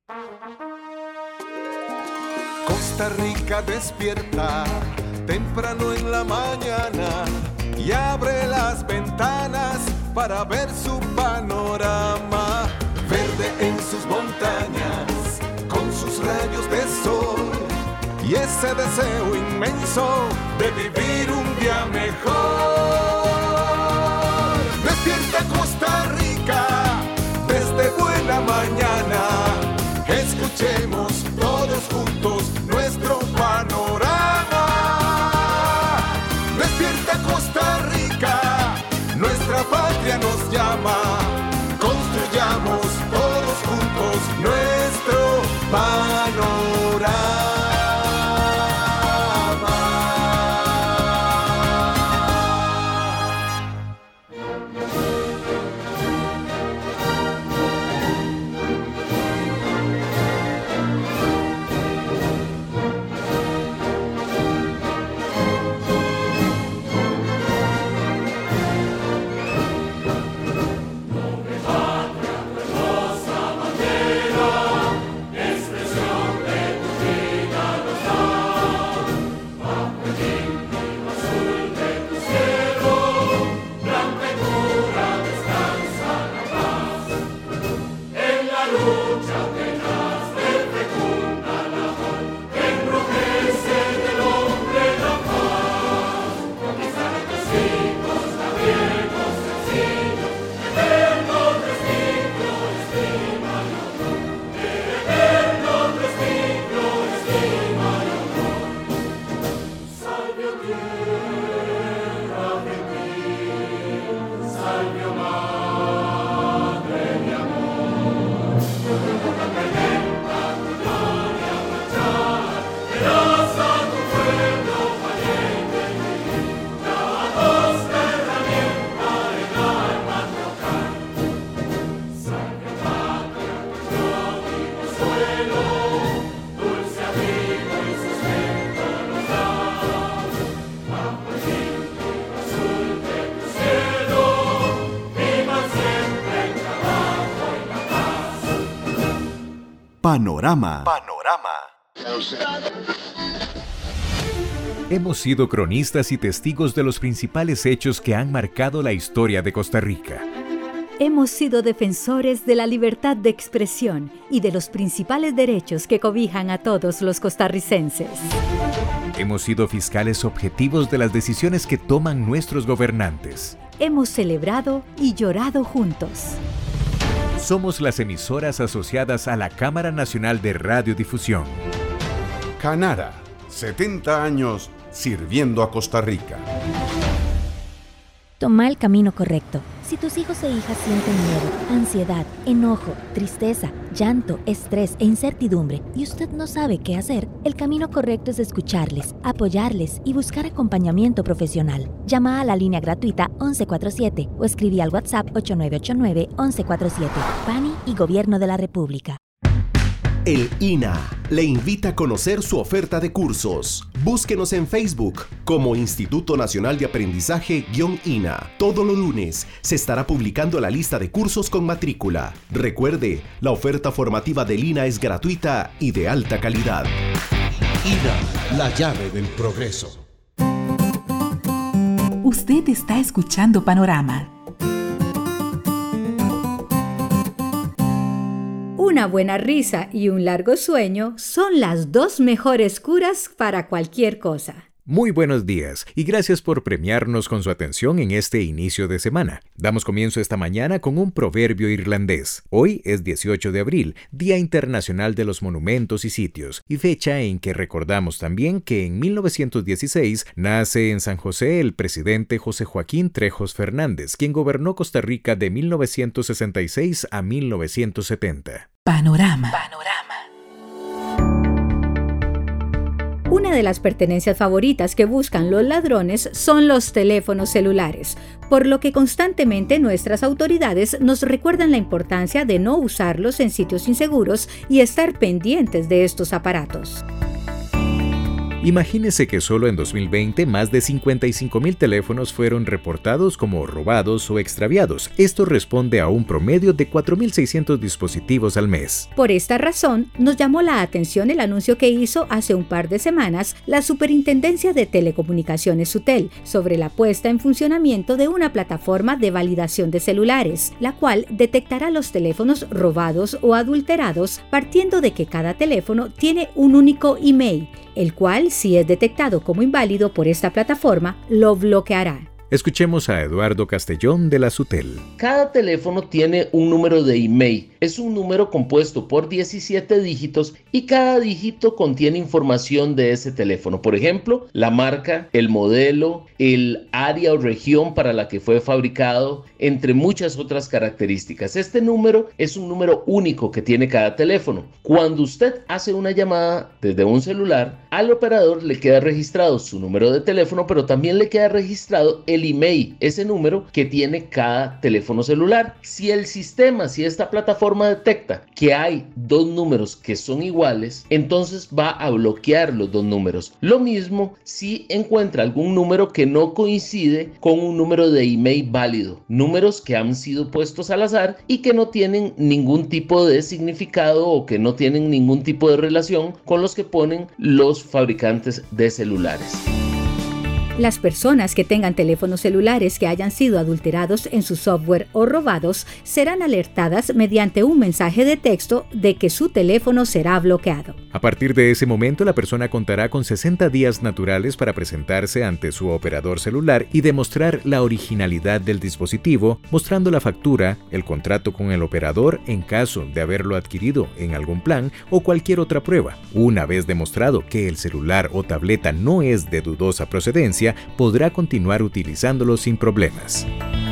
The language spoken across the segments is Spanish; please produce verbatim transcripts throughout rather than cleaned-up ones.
Costa Rica despierta temprano en la mañana y abre las ventanas para ver su panorama. Verde en sus montañas, con sus rayos de sol y ese deseo inmenso de vivir un día mejor. Despierta Costa Rica desde buena mañana. Escuchemos todos juntos nuestro panorama. Despierta Costa Rica, nuestra patria nos llama. Construyamos todos juntos nuestro panorama. Panorama. Panorama. Hemos sido cronistas y testigos de los principales hechos que han marcado la historia de Costa Rica. Hemos sido defensores de la libertad de expresión y de los principales derechos que cobijan a todos los costarricenses. Hemos sido fiscales objetivos de las decisiones que toman nuestros gobernantes. Hemos celebrado y llorado juntos. Somos las emisoras asociadas a la Cámara Nacional de Radiodifusión. Canara, setenta años sirviendo a Costa Rica. Toma el camino correcto. Si tus hijos e hijas sienten miedo, ansiedad, enojo, tristeza, llanto, estrés e incertidumbre y usted no sabe qué hacer, el camino correcto es escucharles, apoyarles y buscar acompañamiento profesional. Llama a la línea gratuita once cuarenta y siete o escribí al WhatsApp ocho nueve ocho nueve, once cuarenta y siete. P A N I y Gobierno de la República. El I N A le invita a conocer su oferta de cursos. Búsquenos en Facebook como Instituto Nacional de Aprendizaje-I N A. Todos los lunes se estará publicando la lista de cursos con matrícula. Recuerde, la oferta formativa del I N A es gratuita y de alta calidad. I N A, la llave del progreso. Usted está escuchando Panorama. Una buena risa y un largo sueño son las dos mejores curas para cualquier cosa. Muy buenos días y gracias por premiarnos con su atención en este inicio de semana. Damos comienzo esta mañana con un proverbio irlandés. Hoy es dieciocho de abril, Día Internacional de los Monumentos y Sitios, y fecha en que recordamos también que en mil novecientos dieciséis nace en San José el presidente José Joaquín Trejos Fernández, quien gobernó Costa Rica de mil novecientos sesenta y seis a mil novecientos setenta. Panorama. Panorama. Una de las pertenencias favoritas que buscan los ladrones son los teléfonos celulares, por lo que constantemente nuestras autoridades nos recuerdan la importancia de no usarlos en sitios inseguros y estar pendientes de estos aparatos. Imagínese que solo en dos mil veinte más de cincuenta y cinco mil teléfonos fueron reportados como robados o extraviados. Esto responde a un promedio de cuatro mil seiscientos dispositivos al mes. Por esta razón, nos llamó la atención el anuncio que hizo hace un par de semanas la Superintendencia de Telecomunicaciones SUTEL sobre la puesta en funcionamiento de una plataforma de validación de celulares, la cual detectará los teléfonos robados o adulterados partiendo de que cada teléfono tiene un único email, el cual, si es detectado como inválido por esta plataforma, lo bloqueará. Escuchemos a Eduardo Castellón de la SUTEL. Cada teléfono tiene un número de email. Es un número compuesto por diecisiete dígitos y cada dígito contiene información de ese teléfono. Por ejemplo, la marca, el modelo, el área o región para la que fue fabricado, entre muchas otras características. Este número es un número único que tiene cada teléfono. Cuando usted hace una llamada desde un celular, al operador le queda registrado su número de teléfono, pero también le queda registrado el email, ese número que tiene cada teléfono celular. Si el sistema, si esta plataforma detecta que hay dos números que son iguales, entonces va a bloquear los dos números. Lo mismo si encuentra algún número que no coincide con un número de email válido, números que han sido puestos al azar y que no tienen ningún tipo de significado o que no tienen ningún tipo de relación con los que ponen los fabricantes de celulares. Las personas que tengan teléfonos celulares que hayan sido adulterados en su software o robados serán alertadas mediante un mensaje de texto de que su teléfono será bloqueado. A partir de ese momento, la persona contará con sesenta días naturales para presentarse ante su operador celular y demostrar la originalidad del dispositivo, mostrando la factura, el contrato con el operador en caso de haberlo adquirido en algún plan o cualquier otra prueba. Una vez demostrado que el celular o tableta no es de dudosa procedencia, podrá continuar utilizándolo sin problemas.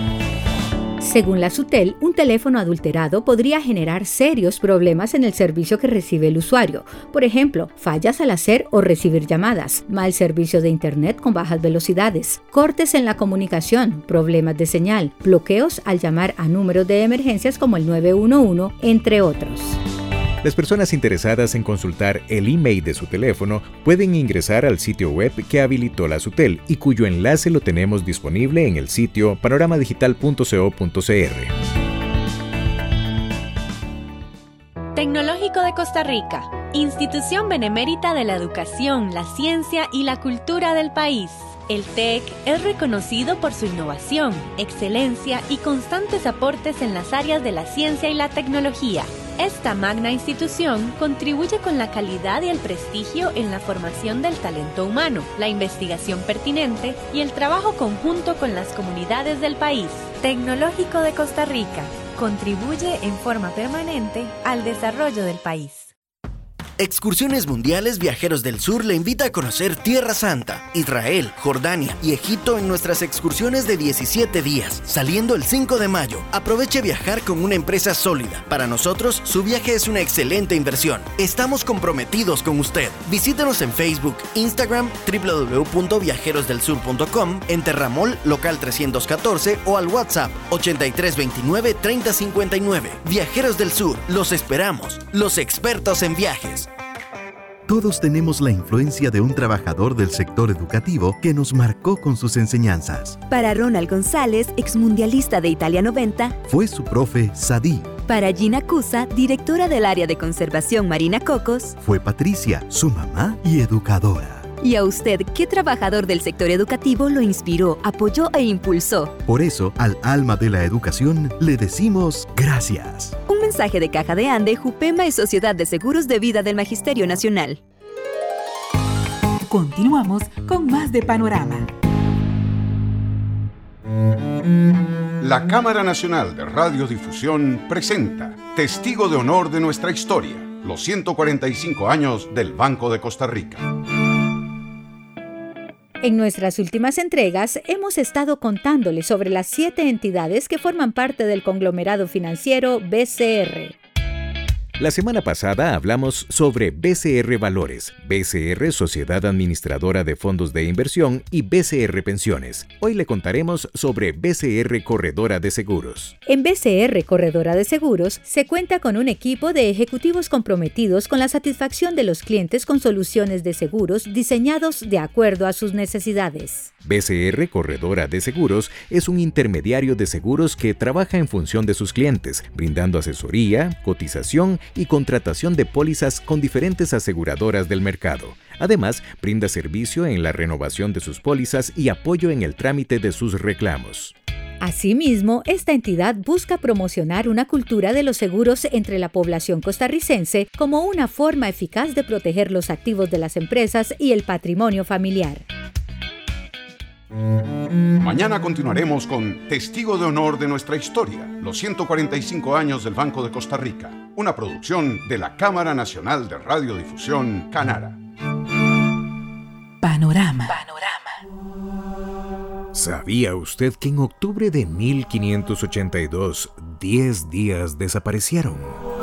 Según la SUTEL, un teléfono adulterado podría generar serios problemas en el servicio que recibe el usuario. Por ejemplo, fallas al hacer o recibir llamadas, mal servicio de internet con bajas velocidades, cortes en la comunicación, problemas de señal, bloqueos al llamar a números de emergencias como el nueve uno uno, entre otros. Las personas interesadas en consultar el email de su teléfono pueden ingresar al sitio web que habilitó la SUTEL y cuyo enlace lo tenemos disponible en el sitio panorama digital punto co punto c r. Tecnológico de Costa Rica, institución benemérita de la educación, la ciencia y la cultura del país. El TEC es reconocido por su innovación, excelencia y constantes aportes en las áreas de la ciencia y la tecnología. Esta magna institución contribuye con la calidad y el prestigio en la formación del talento humano, la investigación pertinente y el trabajo conjunto con las comunidades del país. Tecnológico de Costa Rica contribuye en forma permanente al desarrollo del país. Excursiones Mundiales Viajeros del Sur le invita a conocer Tierra Santa, Israel, Jordania y Egipto en nuestras excursiones de diecisiete días, saliendo el cinco de mayo. Aproveche viajar con una empresa sólida. Para nosotros, su viaje es una excelente inversión. Estamos comprometidos con usted. Visítenos en Facebook, Instagram, doble u doble u doble u punto viajeros del sur punto com, en Terramol, local trescientos catorce o al WhatsApp ochenta y tres veintinueve treinta cincuenta y nueve. Viajeros del Sur, los esperamos, los expertos en viajes. Todos tenemos la influencia de un trabajador del sector educativo que nos marcó con sus enseñanzas. Para Ronald González, exmundialista de Italia noventa, fue su profe Sadí. Para Gina Cusa, directora del área de conservación Marina Cocos, fue Patricia, su mamá y educadora. ¿Y a usted qué trabajador del sector educativo lo inspiró, apoyó e impulsó? Por eso, al alma de la educación le decimos gracias. Un mensaje de Caja de Ande, Jupema y Sociedad de Seguros de Vida del Magisterio Nacional. Continuamos con más de Panorama. La Cámara Nacional de Radiodifusión presenta Testigo de Honor de nuestra historia, los ciento cuarenta y cinco años del Banco de Costa Rica. En nuestras últimas entregas hemos estado contándoles sobre las siete entidades que forman parte del conglomerado financiero B C R. La semana pasada hablamos sobre B C R Valores, B C R Sociedad Administradora de Fondos de Inversión y B C R Pensiones. Hoy le contaremos sobre B C R Corredora de Seguros. En B C R Corredora de Seguros se cuenta con un equipo de ejecutivos comprometidos con la satisfacción de los clientes con soluciones de seguros diseñados de acuerdo a sus necesidades. B C R Corredora de Seguros es un intermediario de seguros que trabaja en función de sus clientes, brindando asesoría, cotización y contratación de pólizas con diferentes aseguradoras del mercado. Además, brinda servicio en la renovación de sus pólizas y apoyo en el trámite de sus reclamos. Asimismo, esta entidad busca promocionar una cultura de los seguros entre la población costarricense como una forma eficaz de proteger los activos de las empresas y el patrimonio familiar. Mañana continuaremos con Testigo de Honor de nuestra historia, los ciento cuarenta y cinco años del Banco de Costa Rica, una producción de la Cámara Nacional de Radiodifusión, Canara. Panorama. Panorama. ¿Sabía usted que en octubre de mil quinientos ochenta y dos, diez días desaparecieron?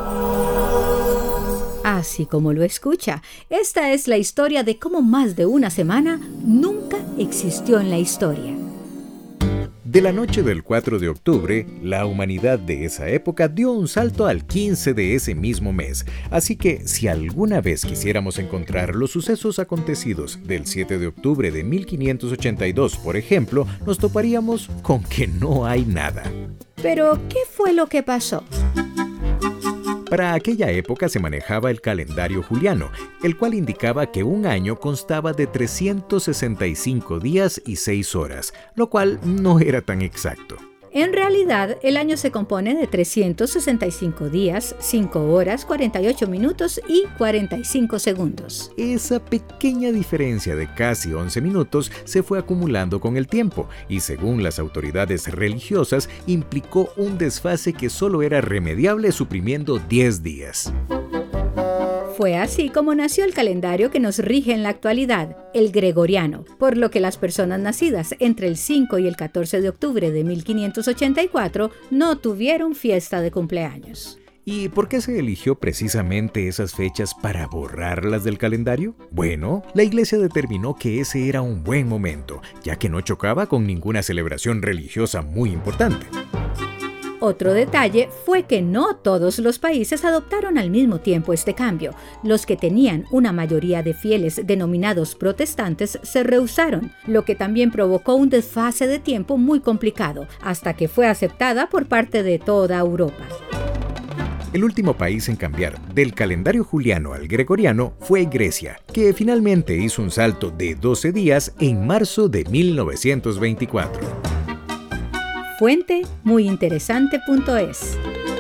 Así como lo escucha, esta es la historia de cómo más de una semana nunca existió en la historia. De la noche del cuatro de octubre, la humanidad de esa época dio un salto al quince de ese mismo mes. Así que si alguna vez quisiéramos encontrar los sucesos acontecidos del siete de octubre de mil quinientos ochenta y dos, por ejemplo, nos toparíamos con que no hay nada. Pero, ¿qué fue lo que pasó? Para aquella época se manejaba el calendario juliano, el cual indicaba que un año constaba de trescientos sesenta y cinco días y seis horas, lo cual no era tan exacto. En realidad, el año se compone de trescientos sesenta y cinco días, cinco horas, cuarenta y ocho minutos y cuarenta y cinco segundos. Esa pequeña diferencia de casi once minutos se fue acumulando con el tiempo y, según las autoridades religiosas, implicó un desfase que solo era remediable suprimiendo diez días. Fue así como nació el calendario que nos rige en la actualidad, el gregoriano, por lo que las personas nacidas entre el cinco y el catorce de octubre de mil quinientos ochenta y cuatro no tuvieron fiesta de cumpleaños. ¿Y por qué se eligió precisamente esas fechas para borrarlas del calendario? Bueno, la Iglesia determinó que ese era un buen momento, ya que no chocaba con ninguna celebración religiosa muy importante. Otro detalle fue que no todos los países adoptaron al mismo tiempo este cambio. Los que tenían una mayoría de fieles denominados protestantes se rehusaron, lo que también provocó un desfase de tiempo muy complicado, hasta que fue aceptada por parte de toda Europa. El último país en cambiar del calendario juliano al gregoriano fue Grecia, que finalmente hizo un salto de doce días en marzo de mil novecientos veinticuatro. Fuente muyinteresante punto es.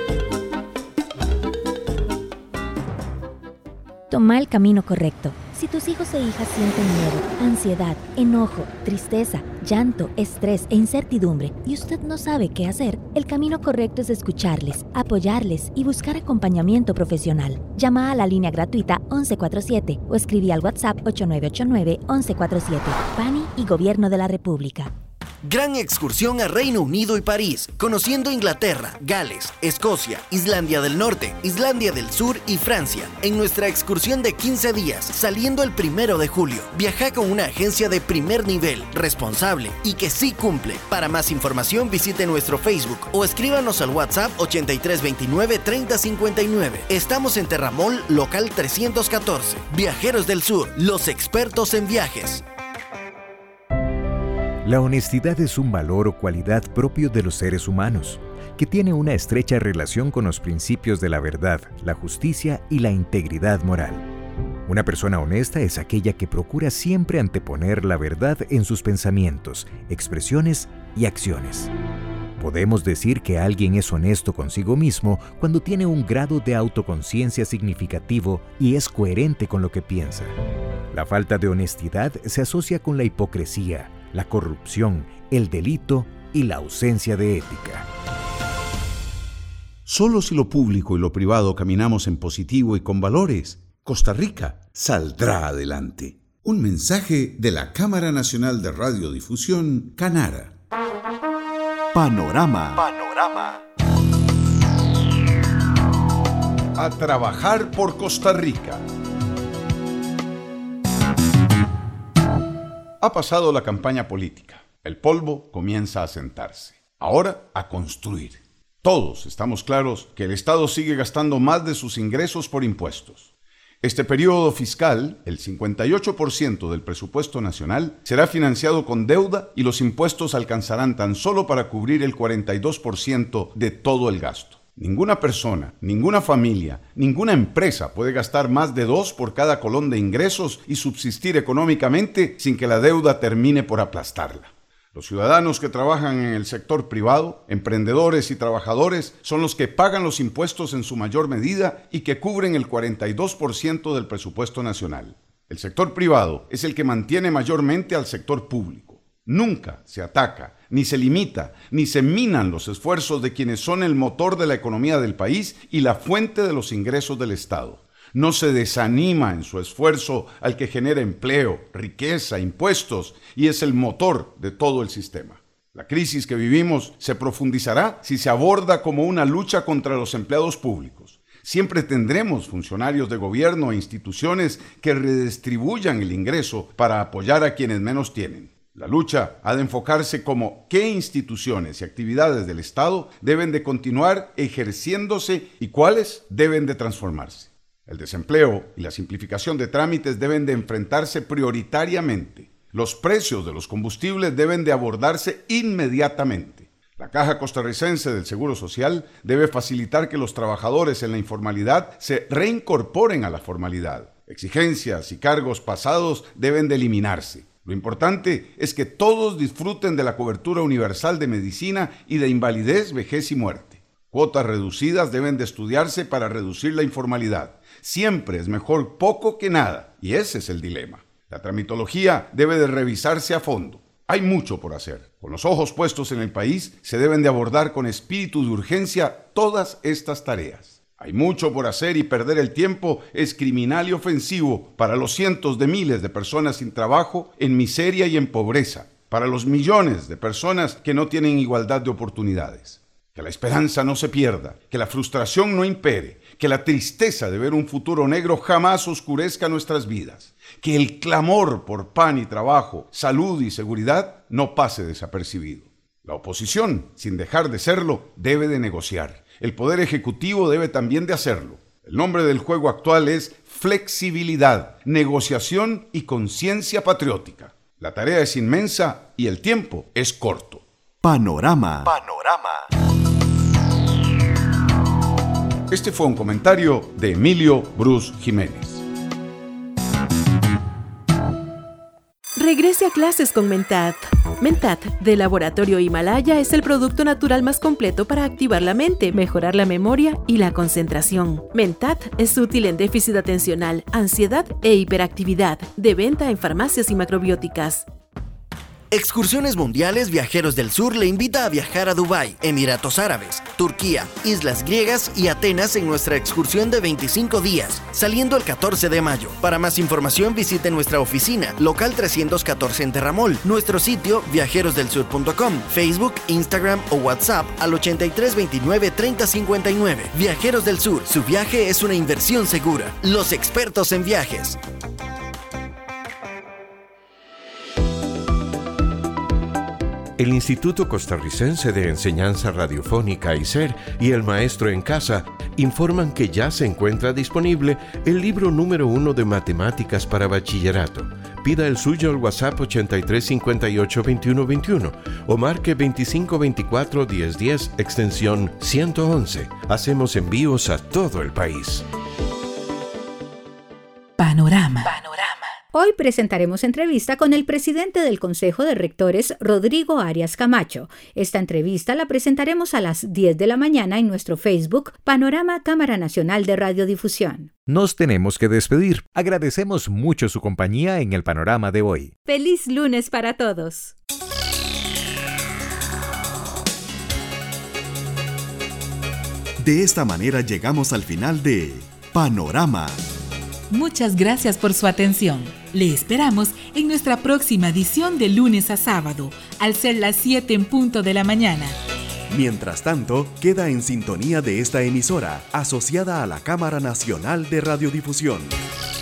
Toma el camino correcto. Si tus hijos e hijas sienten miedo, ansiedad, enojo, tristeza, llanto, estrés e incertidumbre y usted no sabe qué hacer, el camino correcto es escucharles, apoyarles y buscar acompañamiento profesional. Llama a la línea gratuita once cuarenta y siete o escribí al WhatsApp ocho nueve ocho nueve, once cuarenta y siete. P A N I y Gobierno de la República. Gran excursión a Reino Unido y París, conociendo Inglaterra, Gales, Escocia, Islandia del Norte, Islandia del Sur y Francia. En nuestra excursión de quince días, saliendo el primero de julio. Viaja con una agencia de primer nivel, responsable y que sí cumple. Para más información visite nuestro Facebook o escríbanos al WhatsApp ochenta y tres veintinueve, treinta cincuenta y nueve. Estamos en Terramol, local trescientos catorce. Viajeros del Sur, los expertos en viajes. La honestidad es un valor o cualidad propio de los seres humanos, que tiene una estrecha relación con los principios de la verdad, la justicia y la integridad moral. Una persona honesta es aquella que procura siempre anteponer la verdad en sus pensamientos, expresiones y acciones. Podemos decir que alguien es honesto consigo mismo cuando tiene un grado de autoconciencia significativo y es coherente con lo que piensa. La falta de honestidad se asocia con la hipocresía, la corrupción, el delito y la ausencia de ética. Solo si lo público y lo privado caminamos en positivo y con valores, Costa Rica saldrá adelante. Un mensaje de la Cámara Nacional de Radiodifusión, Canara. Panorama. Panorama. a trabajar por Costa Rica. Ha pasado la campaña política. El polvo comienza a sentarse. Ahora a construir. Todos estamos claros que el Estado sigue gastando más de sus ingresos por impuestos. Este periodo fiscal, el cincuenta y ocho por ciento del presupuesto nacional, será financiado con deuda y los impuestos alcanzarán tan solo para cubrir el cuarenta y dos por ciento de todo el gasto. Ninguna persona, ninguna familia, ninguna empresa puede gastar más de dos por cada colón de ingresos y subsistir económicamente sin que la deuda termine por aplastarla. Los ciudadanos que trabajan en el sector privado, emprendedores y trabajadores, son los que pagan los impuestos en su mayor medida y que cubren el cuarenta y dos por ciento del presupuesto nacional. El sector privado es el que mantiene mayormente al sector público. Nunca se ataca, ni se limita, ni se minan los esfuerzos de quienes son el motor de la economía del país y la fuente de los ingresos del Estado. No se desanima en su esfuerzo al que genera empleo, riqueza, impuestos y es el motor de todo el sistema. La crisis que vivimos se profundizará si se aborda como una lucha contra los empleados públicos. Siempre tendremos funcionarios de gobierno e instituciones que redistribuyan el ingreso para apoyar a quienes menos tienen. La lucha ha de enfocarse como qué instituciones y actividades del Estado deben de continuar ejerciéndose y cuáles deben de transformarse. El desempleo y la simplificación de trámites deben de enfrentarse prioritariamente. Los precios de los combustibles deben de abordarse inmediatamente. La Caja Costarricense del Seguro Social debe facilitar que los trabajadores en la informalidad se reincorporen a la formalidad. Exigencias y cargos pasados deben de eliminarse. Lo importante es que todos disfruten de la cobertura universal de medicina y de invalidez, vejez y muerte. Cuotas reducidas deben de estudiarse para reducir la informalidad. Siempre es mejor poco que nada, y ese es el dilema. La tramitología debe de revisarse a fondo. Hay mucho por hacer. Con los ojos puestos en el país, se deben de abordar con espíritu de urgencia todas estas tareas. Hay mucho por hacer y perder el tiempo es criminal y ofensivo para los cientos de miles de personas sin trabajo, en miseria y en pobreza, para los millones de personas que no tienen igualdad de oportunidades. Que la esperanza no se pierda, que la frustración no impere, que la tristeza de ver un futuro negro jamás oscurezca nuestras vidas, que el clamor por pan y trabajo, salud y seguridad no pase desapercibido. La oposición, sin dejar de serlo, debe de negociar. El Poder Ejecutivo debe también de hacerlo. El nombre del juego actual es flexibilidad, negociación y conciencia patriótica. La tarea es inmensa y el tiempo es corto. Panorama. Panorama. Este fue un comentario de Emilio Bruce Jiménez. Regrese a clases con Mentat. Mentat, de Laboratorio Himalaya, es el producto natural más completo para activar la mente, mejorar la memoria y la concentración. Mentat es útil en déficit atencional, ansiedad e hiperactividad, de venta en farmacias y macrobióticas. Excursiones Mundiales Viajeros del Sur le invita a viajar a Dubái, Emiratos Árabes, Turquía, Islas Griegas y Atenas en nuestra excursión de veinticinco días, saliendo el catorce de mayo. Para más información visite nuestra oficina, local trescientos catorce en Terramol, nuestro sitio viajeros del sur punto com, Facebook, Instagram o WhatsApp al ochenta y tres veintinueve treinta cincuenta y nueve. Viajeros del Sur, su viaje es una inversión segura. Los expertos en viajes. El Instituto Costarricense de Enseñanza Radiofónica I C E R y el Maestro en Casa informan que ya se encuentra disponible el libro número uno de Matemáticas para Bachillerato. Pida el suyo al WhatsApp ochenta y tres cincuenta y ocho veintiuno veintiuno o marque veinticinco veinticuatro diez diez extensión ciento once. Hacemos envíos a todo el país. Panorama. Panorama. Hoy presentaremos entrevista con el presidente del Consejo de Rectores, Rodrigo Arias Camacho. Esta entrevista la presentaremos a las diez de la mañana en nuestro Facebook, Panorama Cámara Nacional de Radiodifusión. Nos tenemos que despedir. Agradecemos mucho su compañía en el panorama de hoy. ¡Feliz lunes para todos! De esta manera llegamos al final de Panorama. Muchas gracias por su atención. Le esperamos en nuestra próxima edición de lunes a sábado, al ser las siete en punto de la mañana. Mientras tanto, queda en sintonía de esta emisora, asociada a la Cámara Nacional de Radiodifusión.